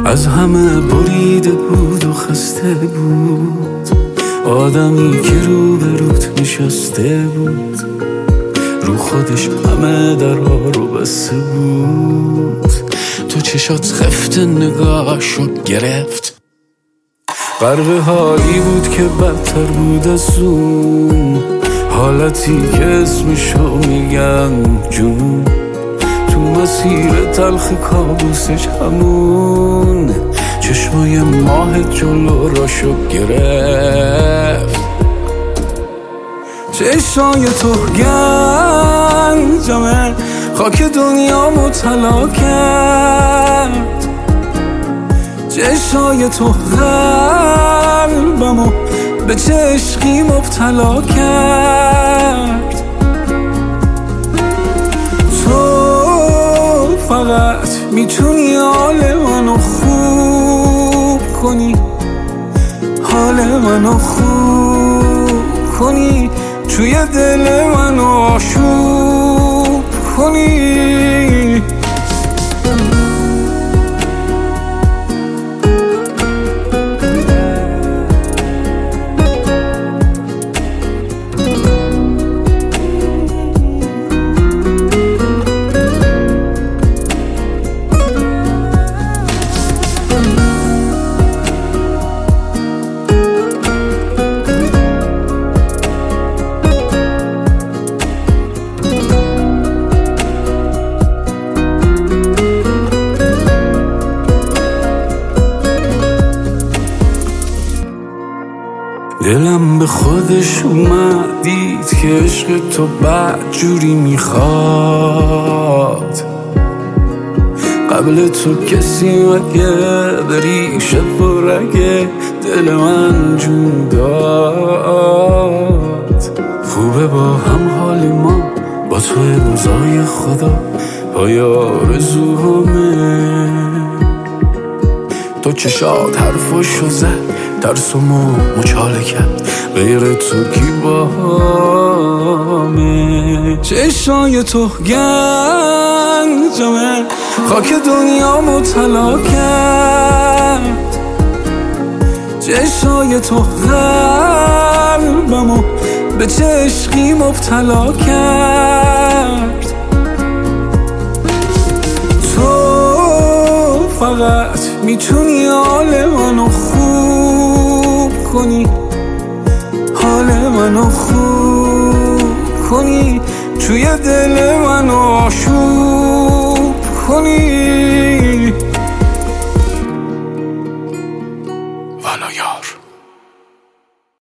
از همه بریده بود و خسته بود. آدمی که روبروت نشسته بود، رو خودش همه درها رو بسته بود. تو چشات خفت نگاهشو گرفت، غرق حالی بود که بدتر بود از اون حالتی که اسمشو میگن جنون. تو مسیر تلخ کابوسش همون چشمای ماه جلو راشو گرفت. چشمای تو گنجمه، خاک دنیامو طلا کرد. چشمای تو قلبمو به چه عشقی مبتلا کرد. تو فقط میتونی حال منو خوب کنی، حال منو خوب کنی، توی دل منو آشوب کنی. دلم به خودش اومد، دید که عشق تو بد جوری میخواد. قبل تو کسی مگه بری شب و رگه دل من جون داد. خوبه با هم حال ما با تو امضای خدا پای آرزوهامه. تو چشات حرفاشو زد، ترسمو مچاله کرد، غیر تو کی باهامه. چشای تو گنجمه، خاک دنیامو طلا کرد. چشای تو قلبمو به چه عشقی مبتلا کرد. تو فقط میتونی حال منو خوب کنی، حال منو خوب کنی، توی دل منو آشوب کنی.